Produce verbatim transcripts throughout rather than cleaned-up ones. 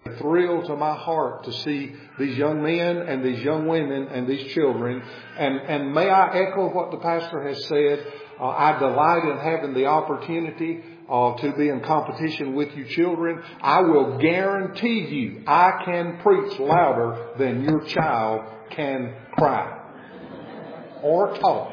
A thrill to my heart to see these young men and these young women and these children. And, and may I echo what the pastor has said. Uh, I delight in having the opportunity uh, to be in competition with you children. I will guarantee you I can preach louder than your child can cry or talk.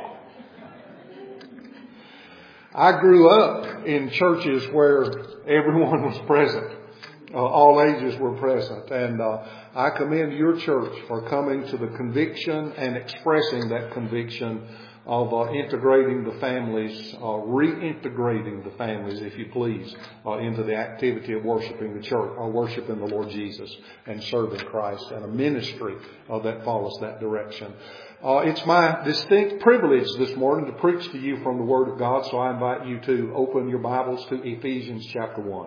I grew up in churches where everyone was present. Uh, all ages were present. And uh, I commend your church for coming to the conviction and expressing that conviction of uh, integrating the families, uh, reintegrating the families, if you please, uh, into the activity of worshiping the church, or worshiping the Lord Jesus and serving Christ, and a ministry uh, that follows that direction. Uh, it's my distinct privilege this morning to preach to you from the Word of God, so I invite you to open your Bibles to Ephesians chapter one.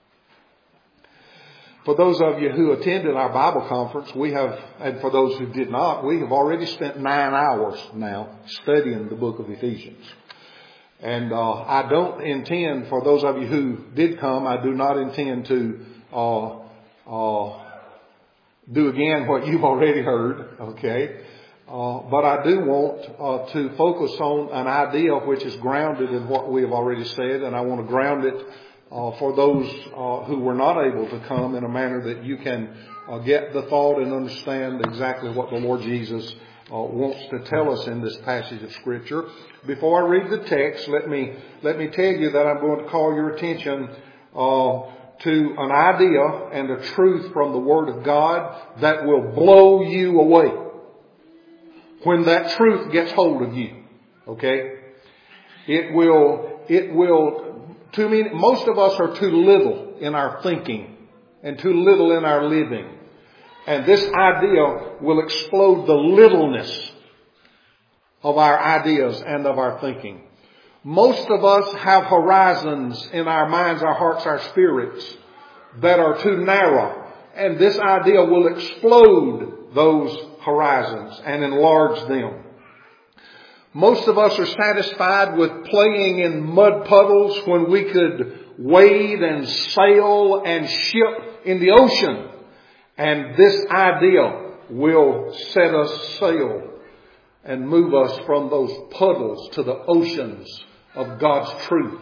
For those of you who attended our Bible conference, we have, and for those who did not, we have already spent nine hours now studying the book of Ephesians. And uh, I don't intend, for those of you who did come, I do not intend to uh, uh, do again what you've already heard, okay? Uh, but I do want uh, to focus on an idea which is grounded in what we have already said, and I want to ground it Uh, for those uh, who were not able to come in a manner that you can uh, get the thought and understand exactly what the Lord Jesus uh, wants to tell us in this passage of Scripture. Before I read the text, let me let me tell you that I'm going to call your attention uh, to an idea and a truth from the Word of God that will blow you away when that truth gets hold of you. Okay? It will, it will Too many, most of us are too little in our thinking and too little in our living. And this idea will explode the littleness of our ideas and of our thinking. Most of us have horizons in our minds, our hearts, our spirits that are too narrow. And this idea will explode those horizons and enlarge them. Most of us are satisfied with playing in mud puddles when we could wade and sail and ship in the ocean. And this idea will set us sail and move us from those puddles to the oceans of God's truth.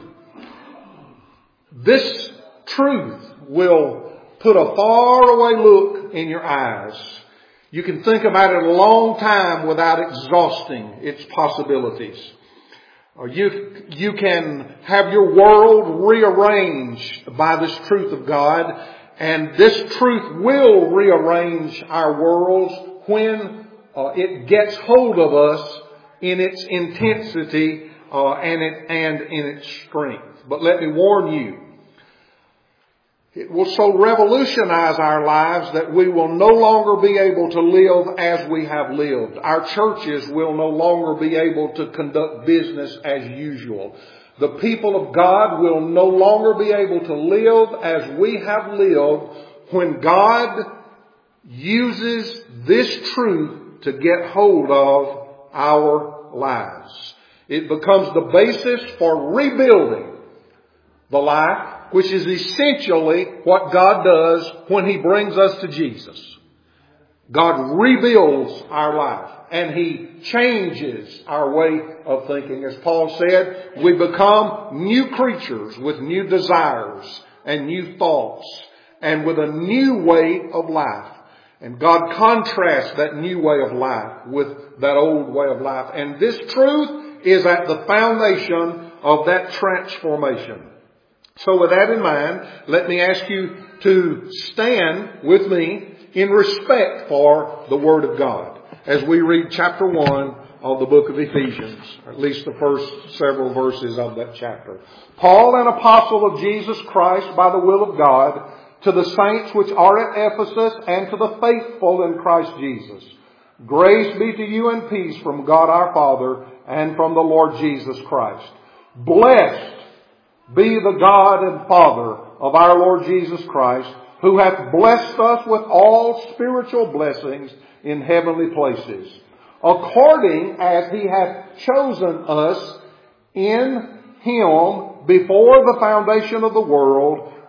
This truth will put a faraway look in your eyes. You can think about it a long time without exhausting its possibilities. Or you, you can have your world rearranged by this truth of God. And this truth will rearrange our worlds when uh, it gets hold of us in its intensity uh, and, it, and in its strength. But let me warn you, it will so revolutionize our lives that we will no longer be able to live as we have lived. Our churches will no longer be able to conduct business as usual. The people of God will no longer be able to live as we have lived when God uses this truth to get hold of our lives. It becomes the basis for rebuilding the life, which is essentially what God does when He brings us to Jesus. God rebuilds our life and He changes our way of thinking. As Paul said, we become new creatures with new desires and new thoughts and with a new way of life. And God contrasts that new way of life with that old way of life. And this truth is at the foundation of that transformation. So with that in mind, let me ask you to stand with me in respect for the Word of God as we read chapter one of the book of Ephesians, or at least the first several verses of that chapter. Paul, an apostle of Jesus Christ by the will of God, to the saints which are at Ephesus and to the faithful in Christ Jesus. Grace be to you and peace from God our Father and from the Lord Jesus Christ. Blessed be the God and Father of our Lord Jesus Christ, who hath blessed us with all spiritual blessings in heavenly places, according as He hath chosen us in Him before the foundation of the world,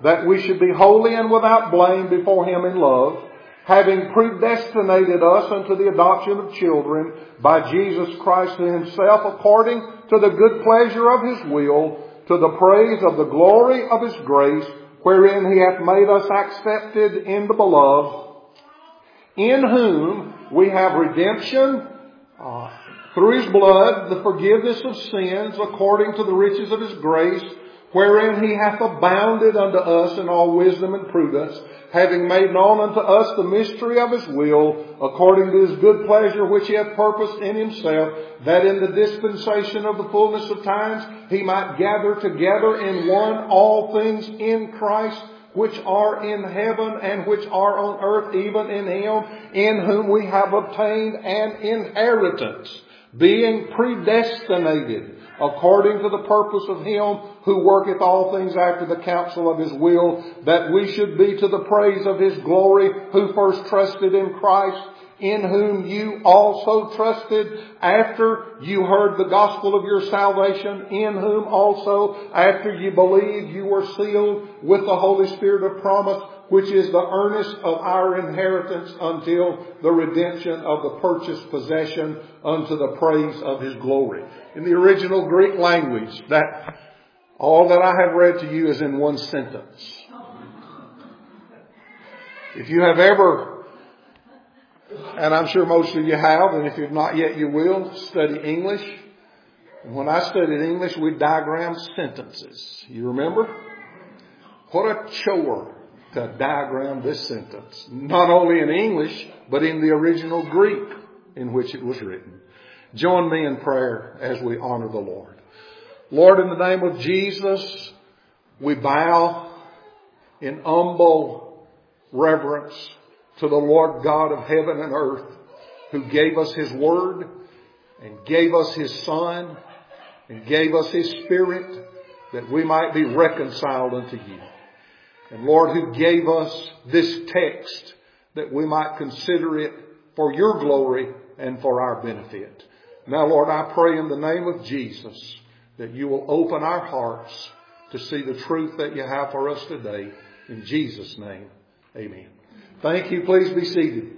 that we should be holy and without blame before Him in love, having predestinated us unto the adoption of children by Jesus Christ to Himself, according to the good pleasure of His will, to the praise of the glory of His grace, wherein He hath made us accepted in the Beloved, in whom we have redemption uh, through His blood, the forgiveness of sins, according to the riches of His grace, wherein He hath abounded unto us in all wisdom and prudence, having made known unto us the mystery of His will, according to His good pleasure which He hath purposed in Himself, that in the dispensation of the fullness of times He might gather together in one all things in Christ, which are in heaven and which are on earth, even in Him, in whom we have obtained an inheritance, being predestinated according to the purpose of Him who worketh all things after the counsel of His will, that we should be to the praise of His glory, who first trusted in Christ, in whom you also trusted after you heard the gospel of your salvation, in whom also after you believed you were sealed with the Holy Spirit of promise, which is the earnest of our inheritance until the redemption of the purchased possession unto the praise of His glory. In the original Greek language, that all that I have read to you is in one sentence. If you have ever, and I'm sure most of you have, and if you've not yet you will, study English. And when I studied English, we diagrammed sentences. You remember? What a chore to diagram this sentence. Not only in English, but in the original Greek in which it was written. Join me in prayer as we honor the Lord. Lord, in the name of Jesus, we bow in humble reverence to the Lord God of heaven and earth, who gave us His Word and gave us His Son and gave us His Spirit that we might be reconciled unto you. And Lord, who gave us this text that we might consider it for your glory and for our benefit. Now, Lord, I pray in the name of Jesus that you will open our hearts to see the truth that you have for us today. In Jesus' name, amen. Thank you. Please be seated.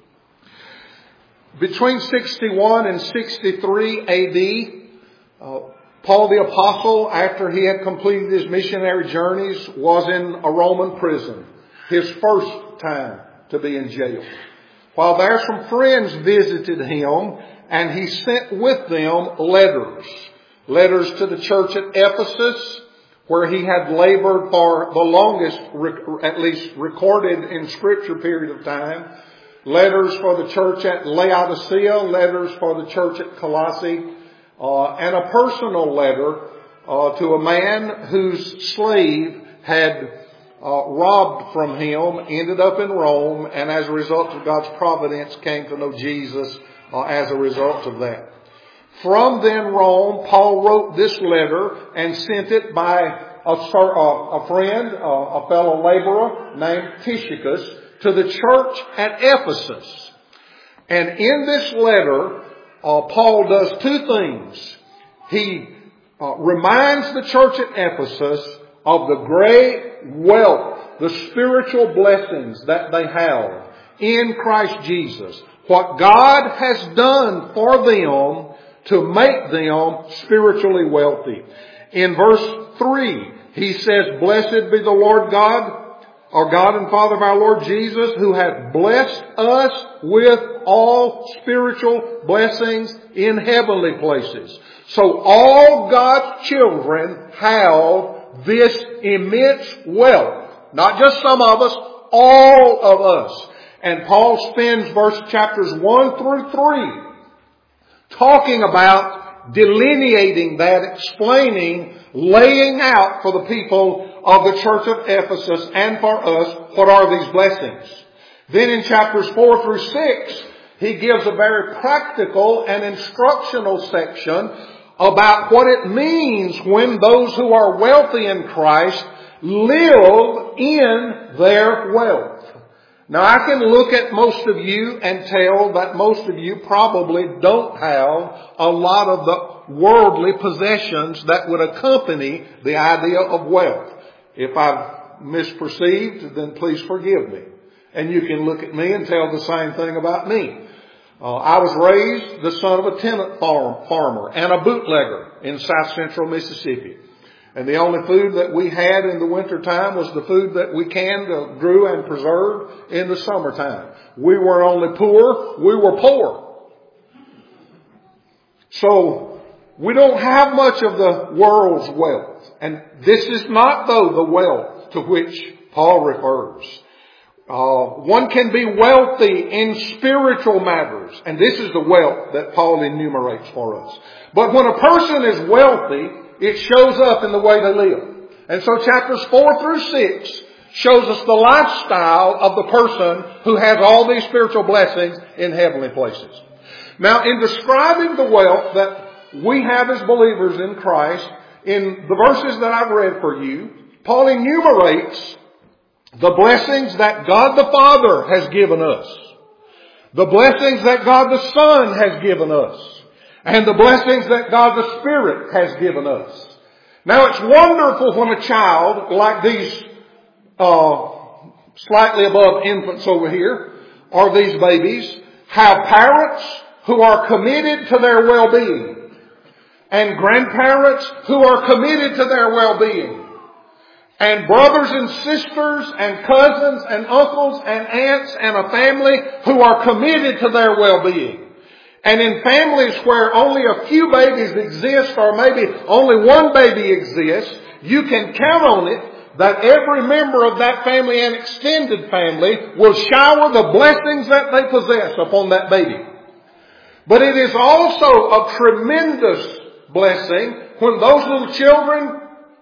Between sixty-one and sixty-three A D, uh, Paul the Apostle, after he had completed his missionary journeys, was in a Roman prison. His first time to be in jail. While there, some friends visited him, and he sent with them letters. Letters to the church at Ephesus, where he had labored for the longest, at least recorded in Scripture period of time. Letters for the church at Laodicea, letters for the church at Colossae, uh, and a personal letter uh, to a man whose slave had uh, robbed from him, ended up in Rome, and as a result of God's providence came to know Jesus uh, as a result of that. From then Rome, Paul wrote this letter and sent it by a, a friend, a fellow laborer named Tychicus, to the church at Ephesus. And in this letter, uh, Paul does two things. He uh, reminds the church at Ephesus of the great wealth, the spiritual blessings that they have in Christ Jesus. What God has done for them to make them spiritually wealthy. In verse three, he says, "Blessed be the Lord God, our God and Father of our Lord Jesus, who hath blessed us with all spiritual blessings in heavenly places." So all God's children have this immense wealth. Not just some of us, all of us. And Paul spends verse chapters one through three talking about delineating that, explaining, laying out for the people of the church of Ephesus and for us what are these blessings. Then in chapters four through six, he gives a very practical and instructional section about what it means when those who are wealthy in Christ live in their wealth. Now, I can look at most of you and tell that most of you probably don't have a lot of the worldly possessions that would accompany the idea of wealth. If I've misperceived, then please forgive me. And you can look at me and tell the same thing about me. Uh, I was raised the son of a tenant farm, farmer and a bootlegger in south central Mississippi. And the only food that we had in the wintertime was the food that we canned, uh, grew and preserved in the summertime. We were only poor, we were poor. So we don't have much of the world's wealth. And this is not, though, the wealth to which Paul refers. Uh, one can be wealthy in spiritual matters. And this is the wealth that Paul enumerates for us. But when a person is wealthy, it shows up in the way they live. And so chapters four through six shows us the lifestyle of the person who has all these spiritual blessings in heavenly places. Now, in describing the wealth that we have as believers in Christ, in the verses that I've read for you, Paul enumerates the blessings that God the Father has given us, the blessings that God the Son has given us, and the blessings that God the Spirit has given us. Now, it's wonderful when a child, like these uh, slightly above infants over here, or these babies, have parents who are committed to their well-being, and grandparents who are committed to their well-being, and brothers and sisters and cousins and uncles and aunts and a family who are committed to their well-being. And in families where only a few babies exist, or maybe only one baby exists, you can count on it that every member of that family and extended family will shower the blessings that they possess upon that baby. But it is also a tremendous blessing when those little children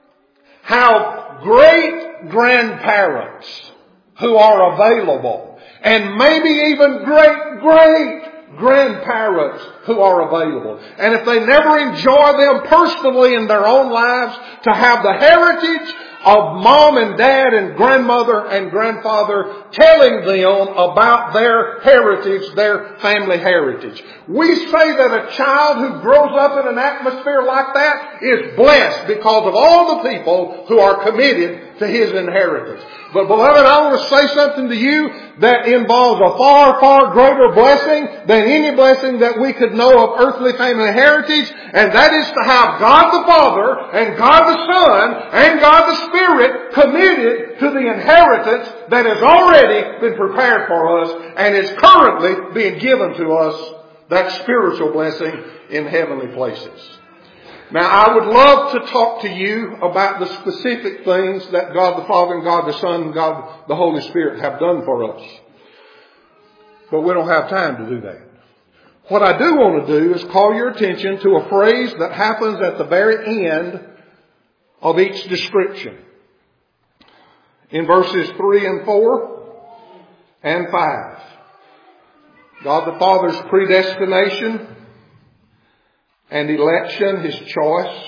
have great grandparents who are available, and maybe even great great grandparents who are available. And if they never enjoy them personally in their own lives, to have the heritage of mom and dad and grandmother and grandfather telling them about their heritage, their family heritage. We say that a child who grows up in an atmosphere like that is blessed because of all the people who are committed to his inheritance. But beloved, I want to say something to you that involves a far, far greater blessing than any blessing that we could know of earthly family heritage, and that is to have God the Father and God the Son and God the Spirit committed to the inheritance that has already been prepared for us and is currently being given to us, that spiritual blessing in heavenly places. Now, I would love to talk to you about the specific things that God the Father and God the Son and God the Holy Spirit have done for us. But we don't have time to do that. What I do want to do is call your attention to a phrase that happens at the very end of each description. In verses three and four and five. God the Father's predestination and election, His choice,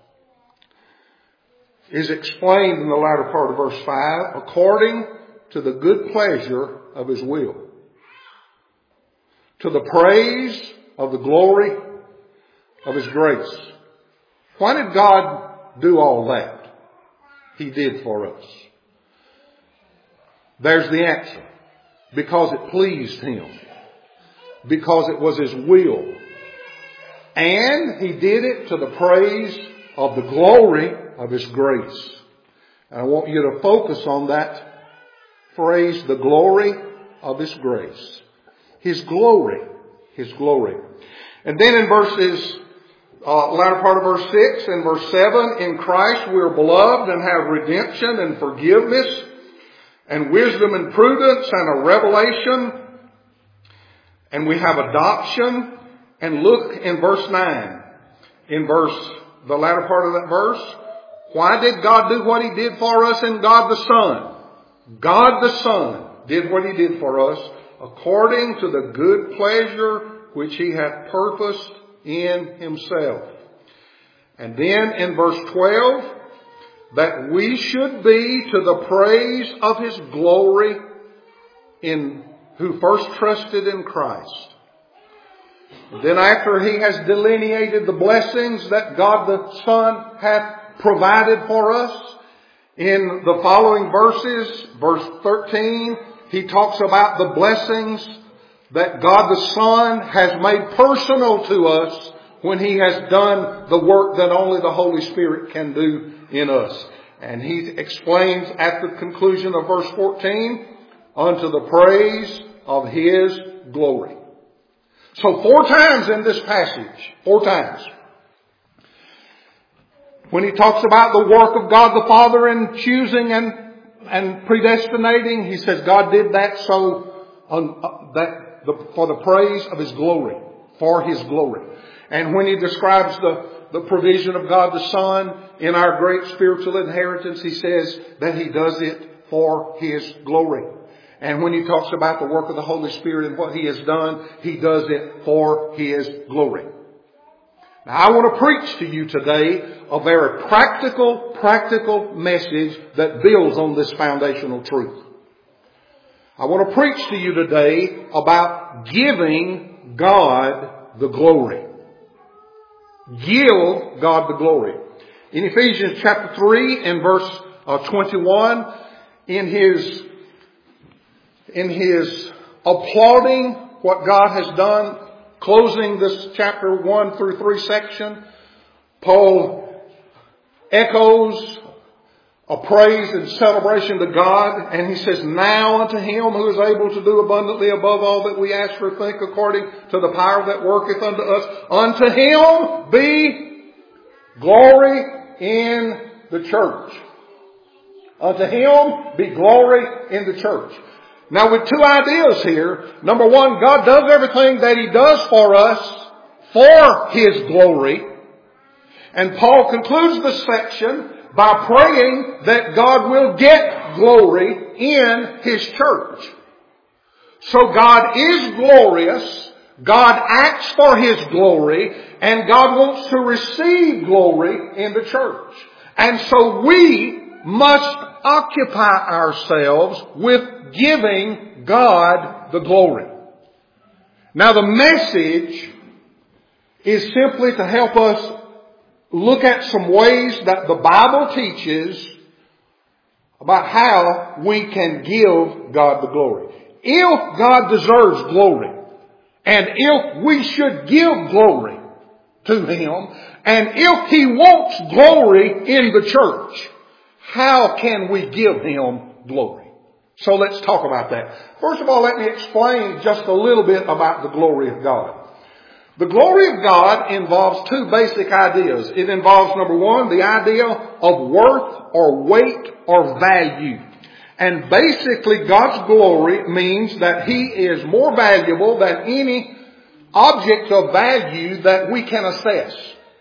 is explained in the latter part of verse five, according to the good pleasure of His will, to the praise of the glory of His grace. Why did God do all that? He did for us. There's the answer. Because it pleased Him. Because it was His will. And He did it to the praise of the glory of His grace. And I want you to focus on that phrase, the glory of His grace. His glory. His glory. And then in verses, uh, latter part of verse six and verse seven, in Christ we are beloved and have redemption and forgiveness and wisdom and prudence and a revelation. And we have adoption. And look in verse nine. In verse, the latter part of that verse. Why did God do what He did for us in God the Son? God the Son did what He did for us according to the good pleasure which He hath purposed in Himself. And then in verse twelve, that we should be to the praise of His glory in who first trusted in Christ. And then after He has delineated the blessings that God the Son hath provided for us, In the following verses, verse thirteen, he talks about the blessings that God the Son has made personal to us when He has done the work that only the Holy Spirit can do in us. And he explains at the conclusion of verse fourteen, unto the praise of His glory. So four times in this passage, four times, when he talks about the work of God the Father in choosing and, and predestinating, he says God did that so um, uh, that the, for the praise of His glory, for His glory. And when he describes the, the provision of God the Son in our great spiritual inheritance, he says that He does it for His glory. And when he talks about the work of the Holy Spirit and what He has done, He does it for His glory. Now, I want to preach to you today a very practical, practical message that builds on this foundational truth. I want to preach to you today about giving God the glory. Give God the glory. In Ephesians chapter three and verse uh, twenty-one, in his, in his applauding what God has done, closing this chapter one through three section, Paul echoes a praise and celebration to God, and he says, now unto Him who is able to do abundantly above all that we ask or think, according to the power that worketh unto us, unto Him be glory in the church. Unto Him be glory in the church. Now with two ideas here. Number one, God does everything that He does for us for His glory. And Paul concludes this section by praying that God will get glory in His church. So God is glorious. God acts for His glory. And God wants to receive glory in the church. And so we must occupy ourselves with giving God the glory. Now the message is simply to help us look at some ways that the Bible teaches about how we can give God the glory. If God deserves glory, and if we should give glory to Him, and if He wants glory in the church, how can we give Him glory? So let's talk about that. First of all, let me explain just a little bit about the glory of God. The glory of God involves two basic ideas. It involves, number one, the idea of worth or weight or value. And basically, God's glory means that He is more valuable than any object of value that we can assess.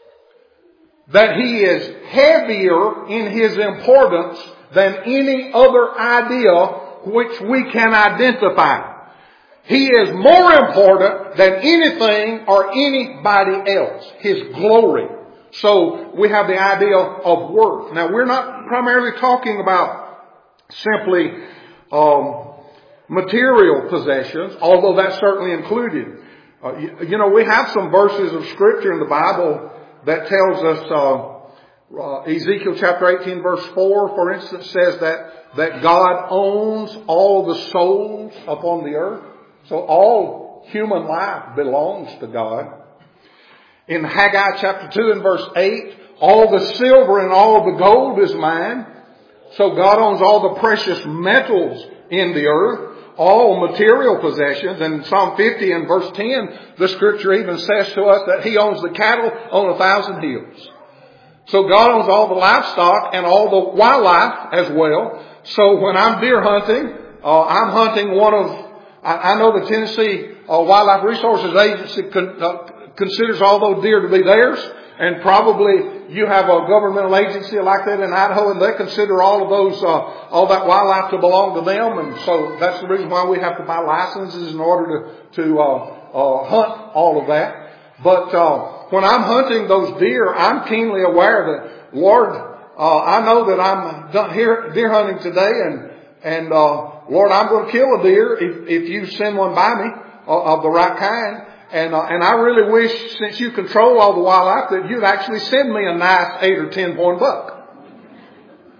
That He is heavier in His importance than any other idea which we can identify. He is more important than anything or anybody else. His glory. So we have the idea of worth. Now we're not primarily talking about simply um, material possessions, although that's certainly included. Uh, you, you know, we have some verses of Scripture in the Bible that tells us, uh, uh, Ezekiel chapter eighteen verse four, for instance, says that, that God owns all the souls upon the earth. So all human life belongs to God. In Haggai chapter two and verse eight, all the silver and all the gold is mine. So God owns all the precious metals in the earth, all material possessions. And in Psalm fifty and verse ten, the Scripture even says to us that He owns the cattle on a thousand hills. So God owns all the livestock and all the wildlife as well. So when I'm deer hunting, uh, I'm hunting one of I know the Tennessee uh, Wildlife Resources Agency con- uh, considers all those deer to be theirs, and probably you have a governmental agency like that in Idaho, and they consider all of those, uh, all that wildlife to belong to them, and so that's the reason why we have to buy licenses in order to to uh, uh, hunt all of that. But uh, when I'm hunting those deer, I'm keenly aware that, Lord, uh, I know that I'm done here deer hunting today, and and uh, Lord, I'm going to kill a deer if, if you send one by me uh, of the right kind. And, uh, and I really wish, since you control all the wildlife, that you'd actually send me a nice eight or ten point buck.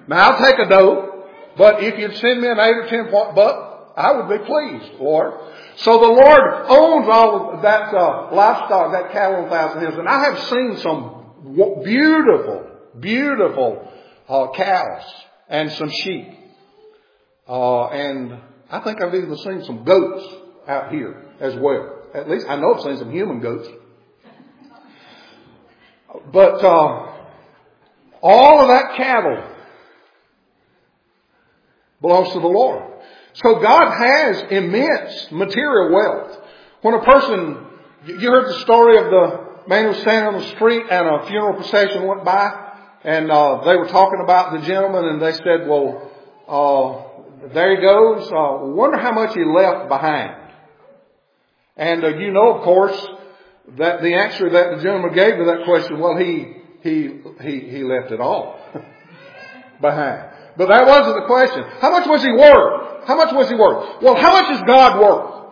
Now I'll take a doe, but if you'd send me an eight or ten point buck, I would be pleased, Lord. So the Lord owns all of that uh, livestock, that cattle on Thousand Hills. And I have seen some beautiful, beautiful uh, cows and some sheep. Uh, and I think I've even seen some goats out here as well. At least I know I've seen some human goats. But uh, all of that cattle belongs to the Lord. So God has immense material wealth. When a person, you heard the story of the man who was standing on the street and a funeral procession went by, and uh, they were talking about the gentleman, and they said, well, uh, there he goes. Uh, wonder how much he left behind. And uh, you know, of course, that the answer that the gentleman gave to that question, well, he he he he left it all behind. But that wasn't the question. How much was he worth? How much was he worth? Well, how much is God worth?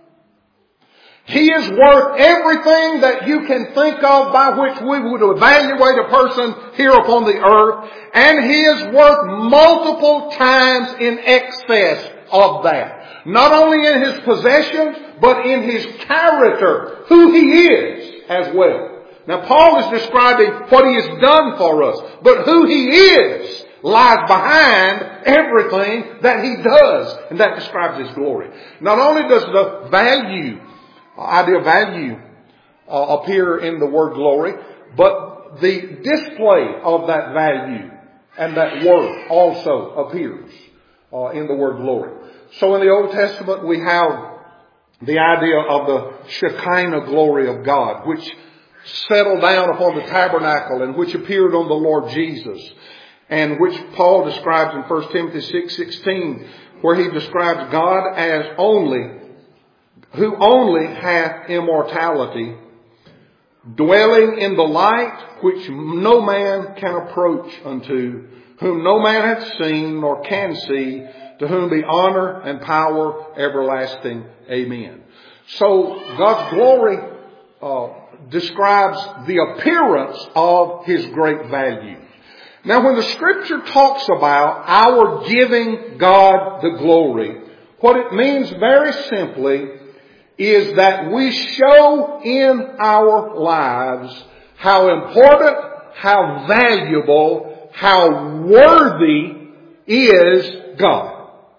He is worth everything that you can think of by which we would evaluate a person here upon the earth. And He is worth multiple times in excess of that. Not only in His possessions, but in His character, who He is as well. Now Paul is describing what He has done for us, but who He is lies behind everything that He does. And that describes His glory. Not only does the value, idea of value uh, appear in the word glory, but the display of that value and that worth also appears uh, in the word glory. So in the Old Testament we have the idea of the Shekinah glory of God, which settled down upon the tabernacle and which appeared on the Lord Jesus, and which Paul describes in First Timothy six sixteen, where he describes God as only, who only hath immortality, dwelling in the light which no man can approach unto, whom no man hath seen nor can see, to whom be honor and power everlasting. Amen. So God's glory uh, describes the appearance of His great value. Now when the Scripture talks about our giving God the glory, what it means very simply is that we show in our lives how important, how valuable, how worthy is God.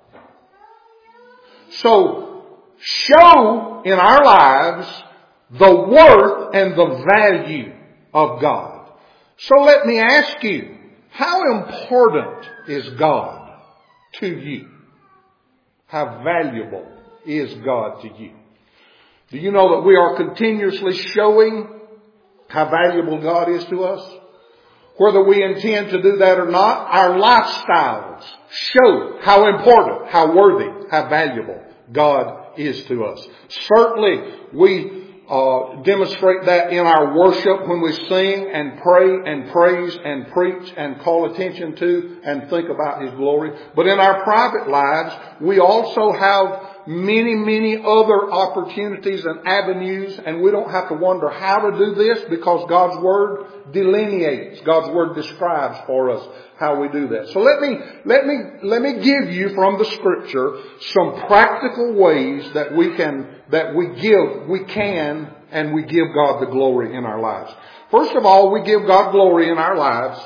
So show in our lives the worth and the value of God. So let me ask you, how important is God to you? How valuable is God to you? Do you know that we are continuously showing how valuable God is to us? Whether we intend to do that or not, our lifestyles show how important, how worthy, how valuable God is to us. Certainly we Uh, demonstrate that in our worship when we sing and pray and praise and preach and call attention to and think about His glory. But in our private lives, we also have many, many other opportunities and avenues, and we don't have to wonder how to do this because God's Word delineates, God's Word describes for us how we do that. So let me, let me, let me give you from the Scripture some practical ways that we can, that we give, we can, and we give God the glory in our lives. First of all, we give God glory in our lives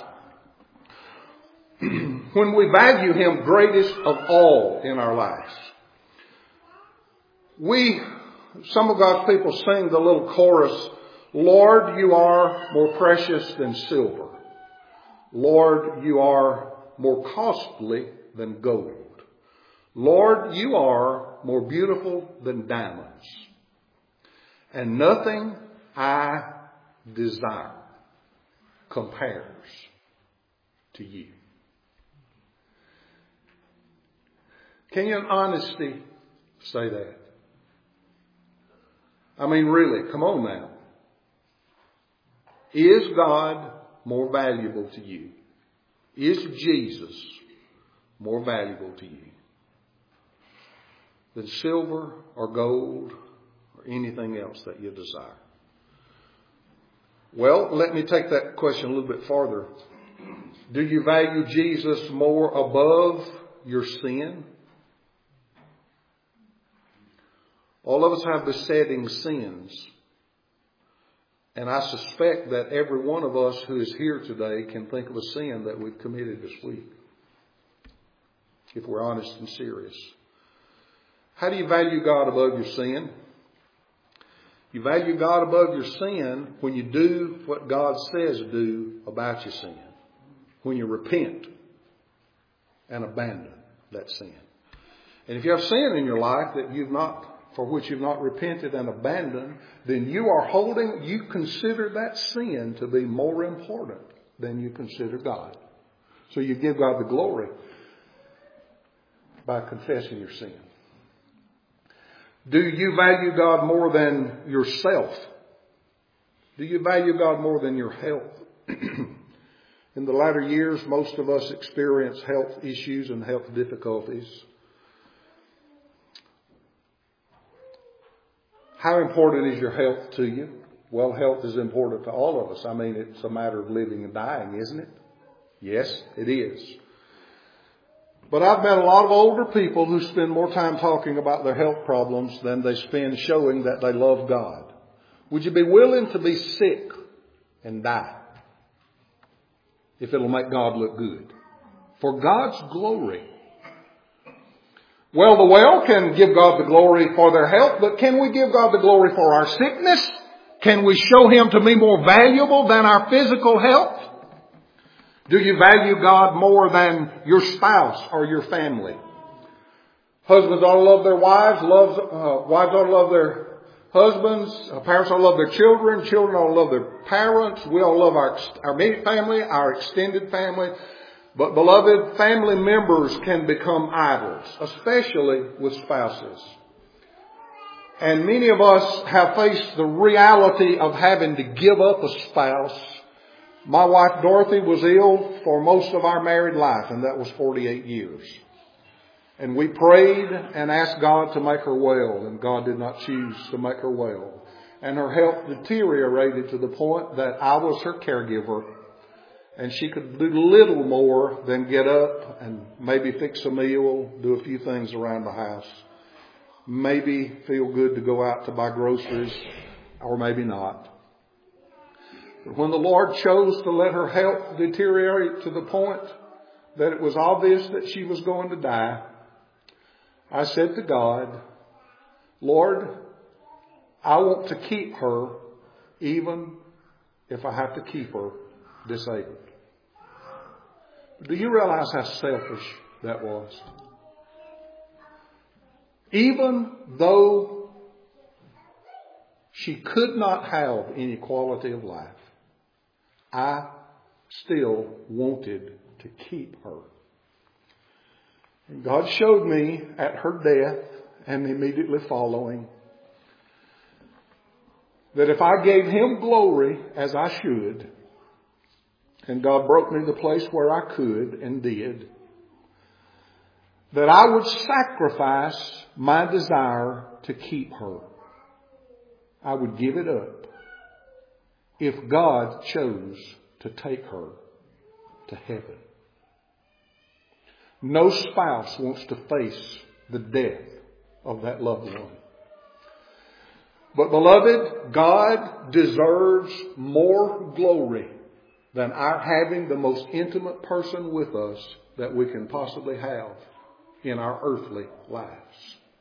when we value Him greatest of all in our lives. We, some of God's people sing the little chorus, Lord, you are more precious than silver. Lord, you are more costly than gold. Lord, you are more beautiful than diamonds. And nothing I desire compares to you. Can you in honesty say that? I mean, really, come on now. Is God more valuable to you? Is Jesus more valuable to you than silver or gold or anything else that you desire? Well, let me take that question a little bit farther. Do you value Jesus more above your sin? All of us have besetting sins. And I suspect that every one of us who is here today can think of a sin that we've committed this week, if we're honest and serious. How do you value God above your sin? You value God above your sin when you do what God says do about your sin. When you repent and abandon that sin. And if you have sin in your life that you've not, for which you've not repented and abandoned, then you are holding, you consider that sin to be more important than you consider God. So you give God the glory by confessing your sin. Do you value God more than yourself? Do you value God more than your health? In the latter years, most of us experience health issues and health difficulties. How important is your health to you? Well, health is important to all of us. I mean, it's a matter of living and dying, isn't it? Yes, it is. But I've met a lot of older people who spend more time talking about their health problems than they spend showing that they love God. Would you be willing to be sick and die if it'll make God look good? For God's glory. Well, the well can give God the glory for their health, but can we give God the glory for our sickness? Can we show Him to be more valuable than our physical health? Do you value God more than your spouse or your family? Husbands ought to love their wives. Love, uh, wives ought to love their husbands. Uh, parents ought to love their children. Children ought to love their parents. We ought to love our, our immediate family, our extended family. But beloved, family members can become idols, especially with spouses. And many of us have faced the reality of having to give up a spouse. My wife Dorothy was ill for most of our married life, and that was forty-eight years. And we prayed and asked God to make her well, and God did not choose to make her well. And her health deteriorated to the point that I was her caregiver, and she could do little more than get up and maybe fix a meal, do a few things around the house, maybe feel good to go out to buy groceries, or maybe not. But when the Lord chose to let her health deteriorate to the point that it was obvious that she was going to die, I said to God, Lord, I want to keep her even if I have to keep her disabled. Do you realize how selfish that was? Even though she could not have any quality of life, I still wanted to keep her. And God showed me at her death and immediately following that if I gave Him glory as I should, and God broke me the place where I could and did, that I would sacrifice my desire to keep her. I would give it up if God chose to take her to heaven. No spouse wants to face the death of that loved one. But beloved, God deserves more glory than our having the most intimate person with us that we can possibly have in our earthly lives.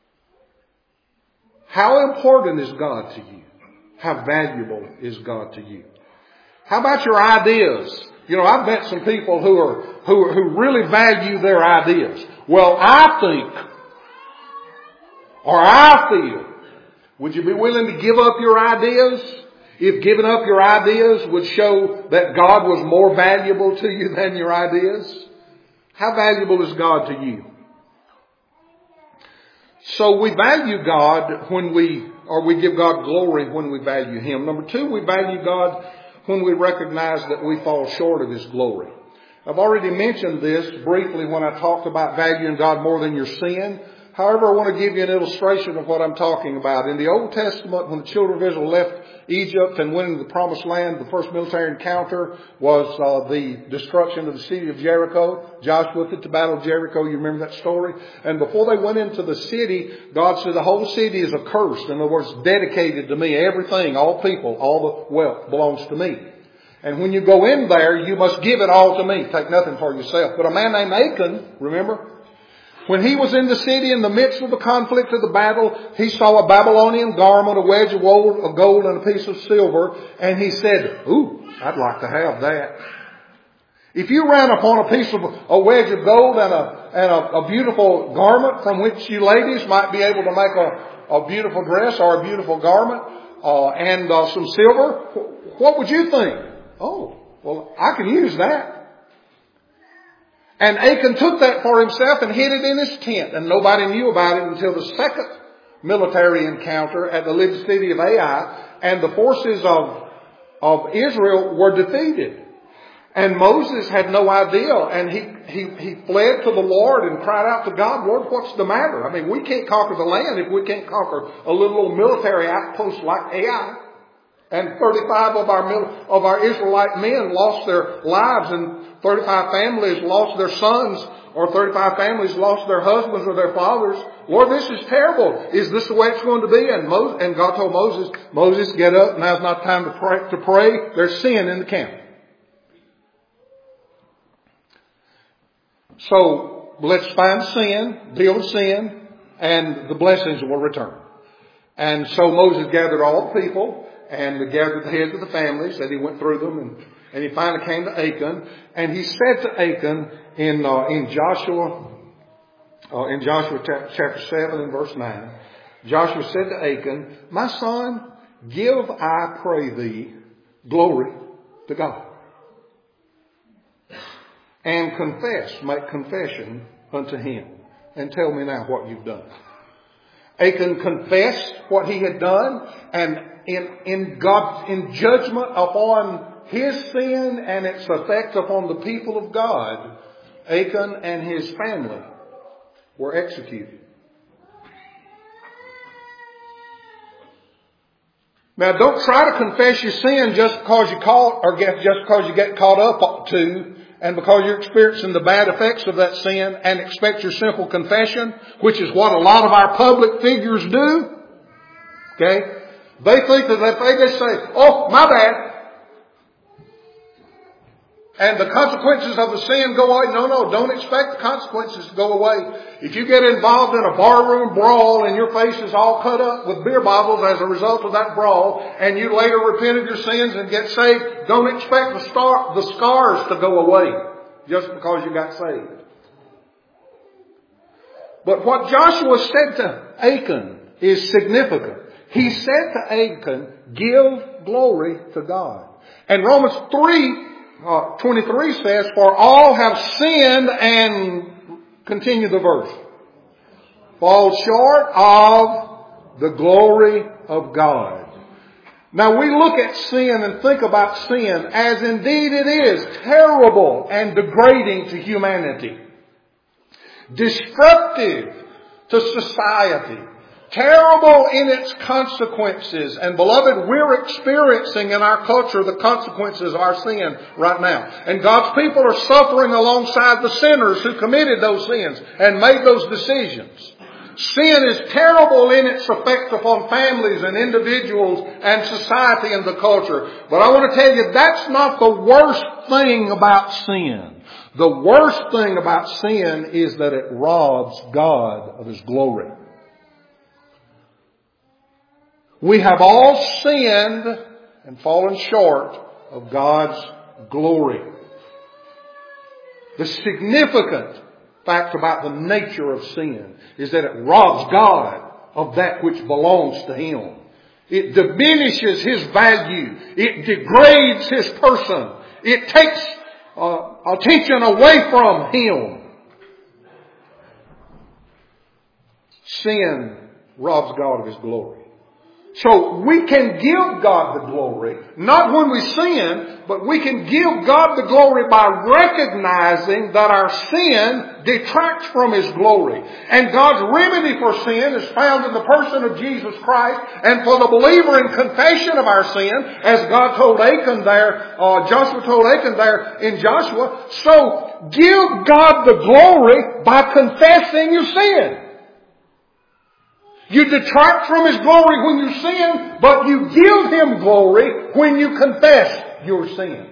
How important is God to you? How valuable is God to you? How about your ideas? You know, I've met some people who are who who really value their ideas. Well, I think, or I feel. Would you be willing to give up your ideas? If giving up your ideas would show that God was more valuable to you than your ideas? How valuable is God to you? So we value God when we, or we give God glory when we value Him. Number two, we value God when we recognize that we fall short of His glory. I've already mentioned this briefly when I talked about valuing God more than your sin. However, I want to give you an illustration of what I'm talking about. In the Old Testament, when the children of Israel left Egypt and went into the Promised Land, the first military encounter was uh, the destruction of the city of Jericho. Joshua at the Battle of Jericho, you remember that story? And before they went into the city, God said the whole city is accursed. In other words, dedicated to me. Everything, all people, all the wealth belongs to me. And when you go in there, you must give it all to me. Take nothing for yourself. But a man named Achan, remember? When he was in the city in the midst of the conflict of the battle, he saw a Babylonian garment, a wedge of gold, and a piece of silver. And he said, ooh, I'd like to have that. If you ran upon a piece of a wedge of gold and a, and a, a beautiful garment from which you ladies might be able to make a, a beautiful dress or a beautiful garment, uh, and uh, some silver, what would you think? Oh, well, I can use that. And Achan took that for himself and hid it in his tent. And nobody knew about it until the second military encounter at the little city of Ai. And the forces of, of Israel were defeated. And Moses had no idea. And he, he, he fled to the Lord and cried out to God, Lord, what's the matter? I mean, we can't conquer the land if we can't conquer a little old military outpost like Ai. And thirty-five of our of our Israelite men lost their lives, and thirty-five families lost their sons, or thirty-five families lost their husbands or their fathers. Lord, this is terrible. Is this the way it's going to be? And Moses, and God told Moses, Moses, get up. Now's not time to pray. To pray. There's sin in the camp. So let's find sin, deal with sin, and the blessings will return. And so Moses gathered all the people. And we gathered the heads of the families, and he went through them, and, and he finally came to Achan. And he said to Achan in uh, in Joshua, uh, in Joshua chapter seven and verse nine, Joshua said to Achan, my son, give, I pray thee, glory to God. And confess, make confession unto him. And tell me now what you've done. Achan confessed what he had done, and in, in God, in judgment upon his sin and its effect upon the people of God, Achan and his family were executed. Now, don't try to confess your sin just because you caught, or get, just because you get caught up to, and because you're experiencing the bad effects of that sin, and expect your simple confession, which is what a lot of our public figures do. Okay? They think that if they just say, oh, my bad, and the consequences of the sin go away. No, no, don't expect the consequences to go away. If you get involved in a barroom brawl and your face is all cut up with beer bottles as a result of that brawl, and you later repent of your sins and get saved, don't expect the, star, the scars to go away just because you got saved. But what Joshua said to Achan is significant. He said to Achan, give glory to God. And Romans three Uh, twenty-three says, for all have sinned and, continue the verse, fall short of the glory of God. Now we look at sin and think about sin as indeed it is terrible and degrading to humanity, destructive to society, terrible in its consequences. And beloved, we're experiencing in our culture the consequences of our sin right now. And God's people are suffering alongside the sinners who committed those sins and made those decisions. Sin is terrible in its effect upon families and individuals and society and the culture. But I want to tell you, that's not the worst thing about sin. The worst thing about sin is that it robs God of His glory. We have all sinned and fallen short of God's glory. The significant fact about the nature of sin is that it robs God of that which belongs to Him. It diminishes His value. It degrades His person. It takes uh, attention away from Him. Sin robs God of His glory. So we can give God the glory, not when we sin, but we can give God the glory by recognizing that our sin detracts from His glory. And God's remedy for sin is found in the person of Jesus Christ. And for the believer in confession of our sin, as God told Achan there, uh, Joshua told Achan there in Joshua, so give God the glory by confessing your sin. You detract from His glory when you sin, but you give Him glory when you confess your sin.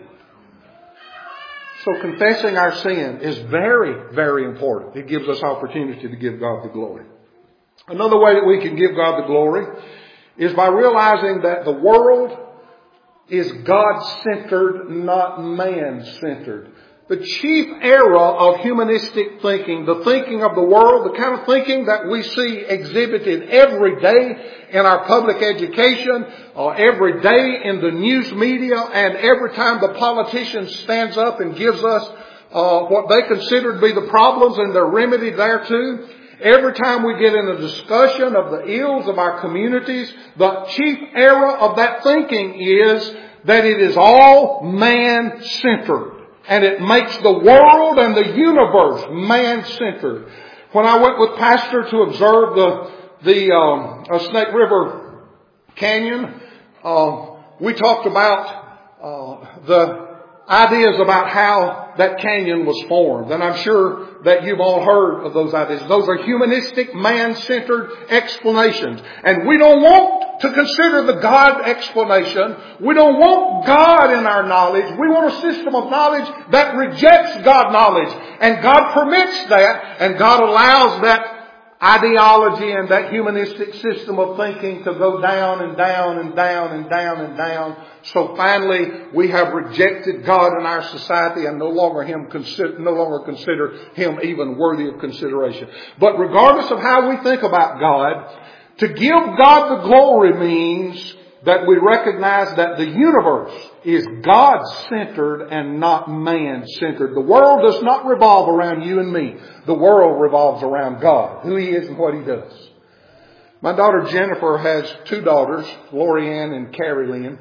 So confessing our sin is very, very important. It gives us opportunity to give God the glory. Another way that we can give God the glory is by realizing that the world is God-centered, not man-centered. The chief error of humanistic thinking, the thinking of the world, the kind of thinking that we see exhibited every day in our public education, or every day in the news media, and every time the politician stands up and gives us uh, what they consider to be the problems and their remedy thereto. Every time we get in a discussion of the ills of our communities, the chief error of that thinking is that it is all man-centered. And it makes the world and the universe man-centered. When I went with Pastor to observe the the um, uh, Snake River Canyon, uh, we talked about uh, the ideas about how that canyon was formed. And I'm sure that you've all heard of those ideas. Those are humanistic, man-centered explanations. And we don't want to consider the God explanation. We don't want God in our knowledge. We want a system of knowledge that rejects God knowledge. And God permits that, and God allows that ideology and that humanistic system of thinking to go down and down and down and down and down. So finally, we have rejected God in our society and no longer him consider, no longer consider Him even worthy of consideration. But regardless of how we think about God, to give God the glory means that we recognize that the universe is God-centered and not man-centered. The world does not revolve around you and me. The world revolves around God, who He is and what He does. My daughter Jennifer has two daughters, Lori Ann and Carrie Lynn.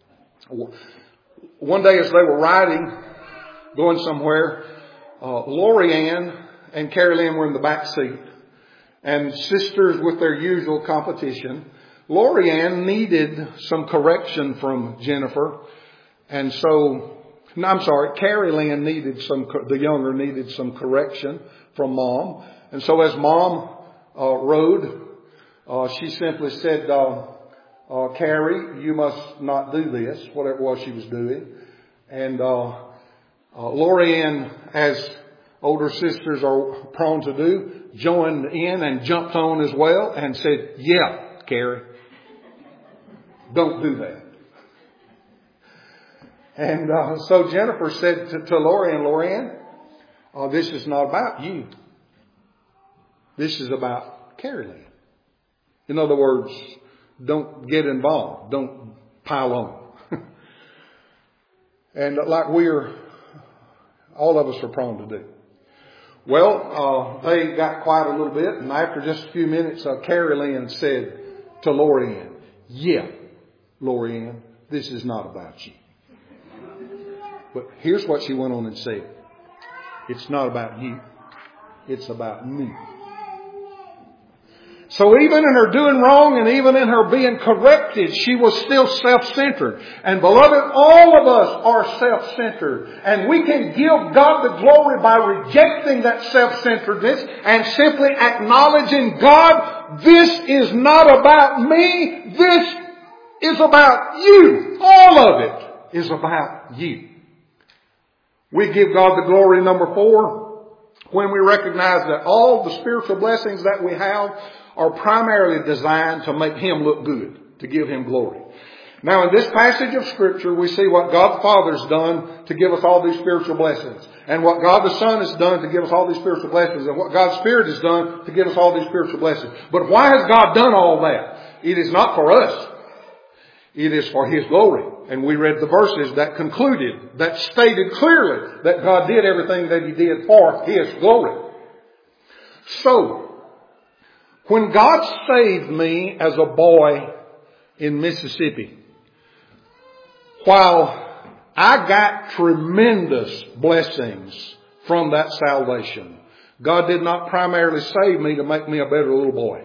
One day as they were riding, going somewhere, uh, Lori Ann and Carrie Lynn were in the back seat. And sisters with their usual competition, Lori Ann needed some correction from Jennifer. And so, no, I'm sorry, Carrie Lynn needed some, the younger needed some correction from Mom. And so as Mom uh, rode, uh, she simply said, uh, uh, Carrie, you must not do this, whatever it was she was doing. And uh, uh, Lori Ann, as older sisters are prone to do, joined in and jumped on as well and said, yeah, Carrie, don't do that. And uh, so Jennifer said to, to Lori Ann, Lori Ann, uh, this is not about you. This is about Carrie Lynn. In other words, don't get involved. Don't pile on. And like we're, all of us are prone to do. Well, uh, they got quiet a little bit, and after just a few minutes, uh, Carrie Lynn said to Lori Ann, yeah, Lori Ann, this is not about you. But here's what she went on and said. It's not about you. It's about me. So even in her doing wrong and even in her being corrected, she was still self-centered. And beloved, all of us are self-centered. And we can give God the glory by rejecting that self-centeredness and simply acknowledging, God, this is not about me. This is about you. All of it is about you. We give God the glory, number four, when we recognize that all the spiritual blessings that we have are primarily designed to make Him look good, to give Him glory. Now in this passage of Scripture, we see what God the Father has done to give us all these spiritual blessings. And what God the Son has done to give us all these spiritual blessings. And what God the Spirit has done to give us all these spiritual blessings. But why has God done all that? It is not for us. It is for His glory. And we read the verses that concluded, that stated clearly that God did everything that He did for His glory. So, when God saved me as a boy in Mississippi. While I got tremendous blessings from that salvation, God did not primarily save me to make me a better little boy.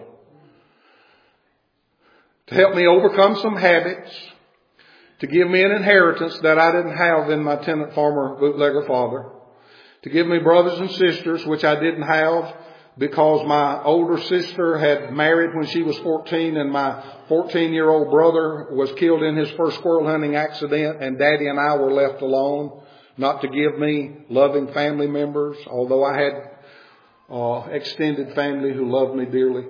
To help me overcome some habits, to give me an inheritance that I didn't have in my tenant farmer bootlegger father, to give me brothers and sisters, which I didn't have because my older sister had married when she was fourteen and my fourteen-year-old brother was killed in his first squirrel hunting accident, and Daddy and I were left alone, not to give me loving family members, although I had uh, extended family who loved me dearly.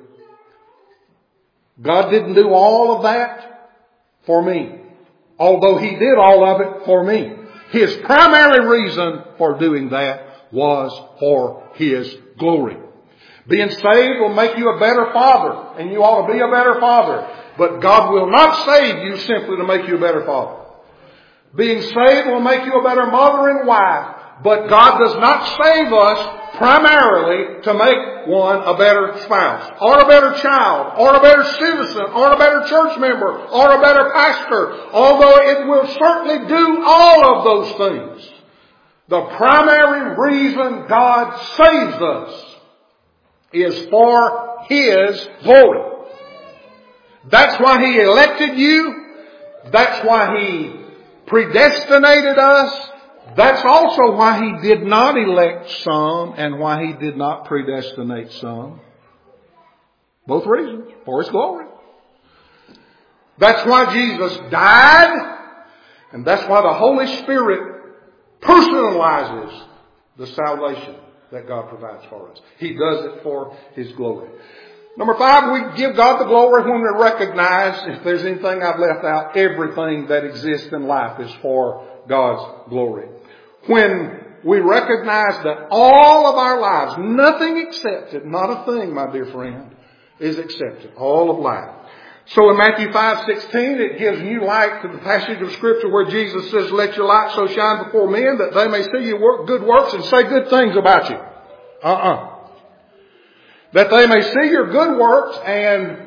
God didn't do all of that for me, although He did all of it for me. His primary reason for doing that was for His glory. Being saved will make you a better father, and you ought to be a better father. But God will not save you simply to make you a better father. Being saved will make you a better mother and wife, but God does not save us primarily to make one a better spouse, or a better child, or a better citizen, or a better church member, or a better pastor, although it will certainly do all of those things. The primary reason God saves us is for His glory. That's why He elected you. That's why He predestinated us. That's also why He did not elect some and why He did not predestinate some. Both reasons. For His glory. That's why Jesus died. And that's why the Holy Spirit personalizes the salvation that God provides for us. He does it for His glory. Number five, we give God the glory when we recognize, if there's anything I've left out, everything that exists in life is for God's glory. When we recognize that all of our lives, nothing accepted, not a thing, my dear friend, is accepted. All of life. So in Matthew five sixteen, it gives new light to the passage of Scripture where Jesus says, "Let your light so shine before men that they may see your work, good works and say good things about you." Uh-uh. That they may see your good works and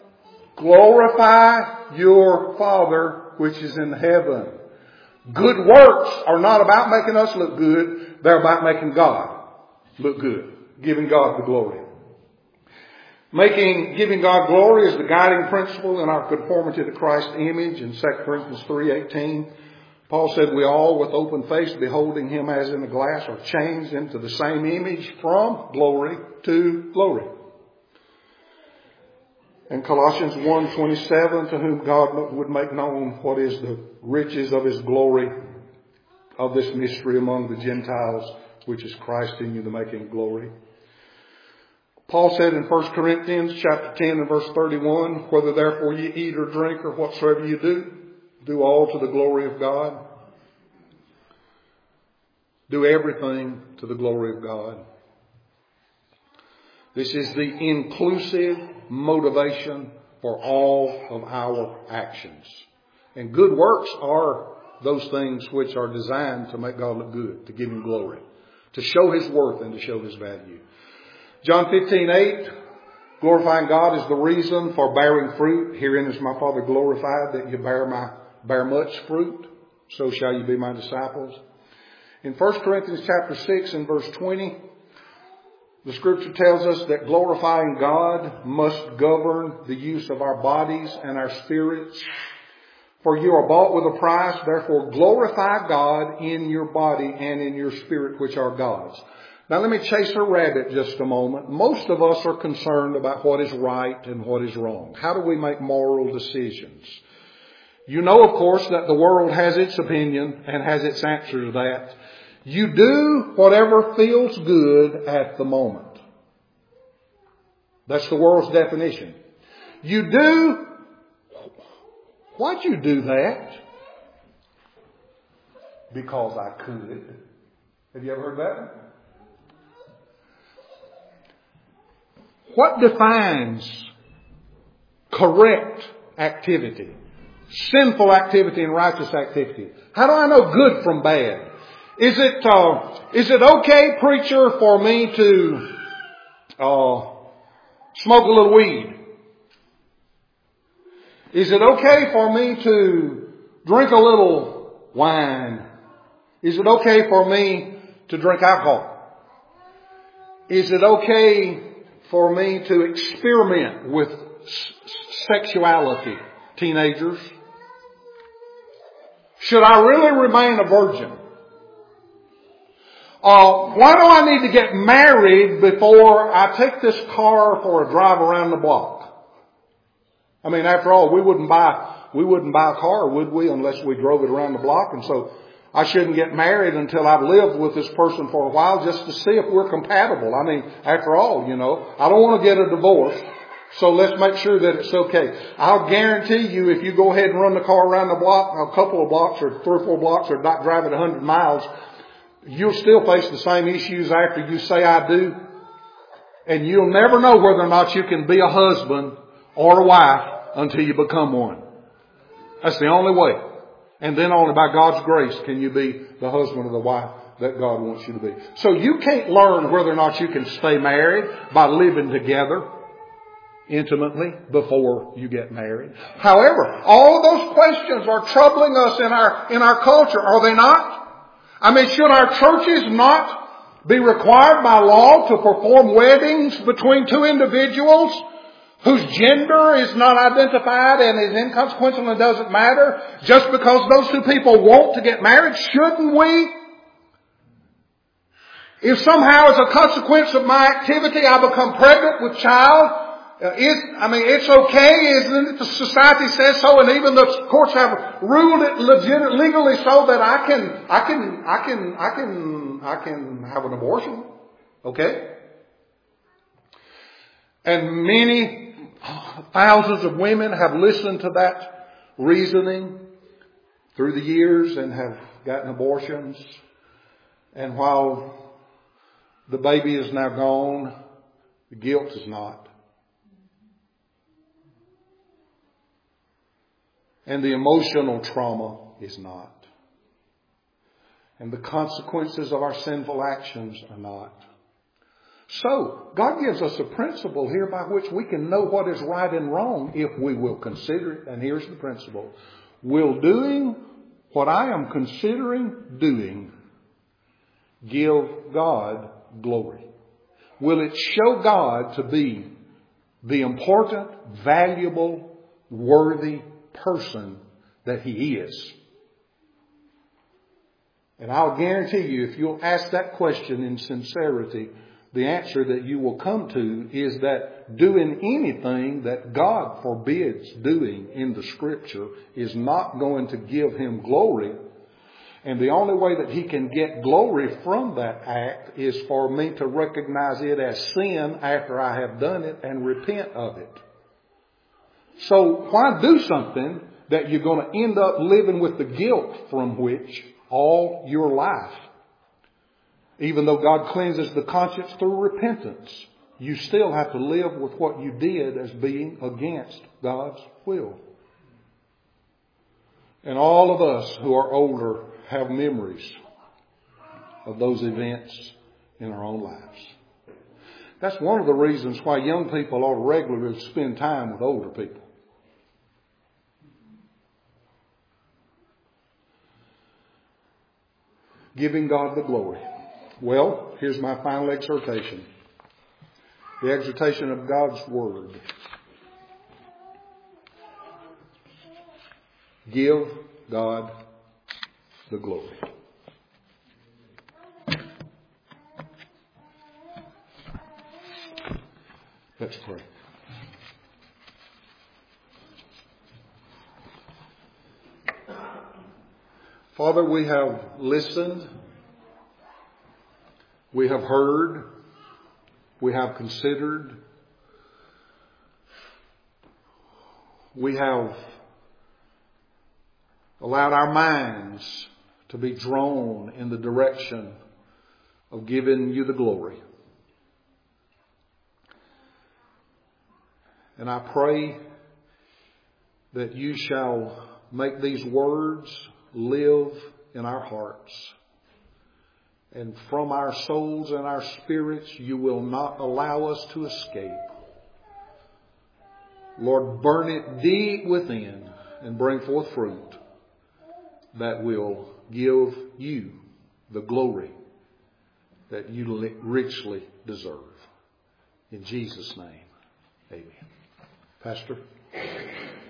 glorify your Father which is in heaven. Good works are not about making us look good. They're about making God look good. Giving God the glory. Making, giving God glory is the guiding principle in our conformity to Christ's image. In Second Corinthians three eighteen, Paul said, "We all with open face beholding Him as in a glass are changed into the same image from glory to glory." In Colossians one twenty-seven, "To whom God would make known what is the riches of His glory of this mystery among the Gentiles, which is Christ in you, the making of glory." Paul said in First Corinthians chapter ten and verse thirty-one, "Whether therefore ye eat or drink or whatsoever you do, do all to the glory of God." Do everything to the glory of God. This is the inclusive motivation for all of our actions. And good works are those things which are designed to make God look good, to give Him glory, to show His worth and to show His value. John fifteen eight, glorifying God is the reason for bearing fruit. "Herein is my Father glorified, that you bear my bear much fruit. So shall you be my disciples." In First Corinthians chapter six and verse twenty, the Scripture tells us that glorifying God must govern the use of our bodies and our spirits. "For you are bought with a price, therefore glorify God in your body and in your spirit, which are God's." Now let me chase a rabbit just a moment. Most of us are concerned about what is right and what is wrong. How do we make moral decisions? You know, of course, that the world has its opinion and has its answer to that. You do whatever feels good at the moment. That's the world's definition. You do... Why'd you do that? Because I could. Have you ever heard that? What defines correct activity? Sinful activity and righteous activity. How do I know good from bad? Is it uh, is it okay, preacher, for me to uh, smoke a little weed? Is it okay for me to drink a little wine? Is it okay for me to drink alcohol? Is it okay for me to experiment with s- sexuality, teenagers? Should I really remain a virgin? Uh, why do I need to get married before I take this car for a drive around the block? I mean, after all, we wouldn't buy, we wouldn't buy a car, would we, unless we drove it around the block? And so I shouldn't get married until I've lived with this person for a while just to see if we're compatible. I mean, after all, you know, I don't want to get a divorce. So let's make sure that it's okay. I'll guarantee you if you go ahead and run the car around the block, a couple of blocks or three or four blocks or not drive it a hundred miles, you'll still face the same issues after you say I do. And you'll never know whether or not you can be a husband or a wife until you become one. That's the only way. And then only by God's grace can you be the husband or the wife that God wants you to be. So you can't learn whether or not you can stay married by living together intimately before you get married. However, all of those questions are troubling us in our, in our culture, are they not? I mean, should our churches not be required by law to perform weddings between two individuals whose gender is not identified and is inconsequential and doesn't matter just because those two people want to get married? Shouldn't we? If somehow as a consequence of my activity I become pregnant with child, uh, is, I mean, it's okay, isn't it? The society says so, and even the courts have ruled it legit, legally so that I can, I can, I can, I can, I can have an abortion. Okay? And many thousands of women have listened to that reasoning through the years and have gotten abortions. And while the baby is now gone, the guilt is not. And the emotional trauma is not. And the consequences of our sinful actions are not. So, God gives us a principle here by which we can know what is right and wrong if we will consider it. And here's the principle. Will doing what I am considering doing give God glory? Will it show God to be the important, valuable, worthy person that He is? And I'll guarantee you, if you'll ask that question in sincerity, the answer that you will come to is that doing anything that God forbids doing in the Scripture is not going to give Him glory. And the only way that He can get glory from that act is for me to recognize it as sin after I have done it and repent of it. So why do something that you're going to end up living with the guilt from which all your life? Even though God cleanses the conscience through repentance, you still have to live with what you did as being against God's will. And all of us who are older have memories of those events in our own lives. That's one of the reasons why young people ought to regularly spend time with older people. Giving God the glory. Well, here's my final exhortation. The exhortation of God's Word. Give God the glory. Let's pray. Father, we have listened. We have heard. We have considered. We have allowed our minds to be drawn in the direction of giving you the glory. And I pray that you shall make these words live in our hearts. And from our souls and our spirits, you will not allow us to escape Lord, burn it deep within and bring forth fruit that will give you the glory that you richly deserve. In Jesus' name, amen. Pastor.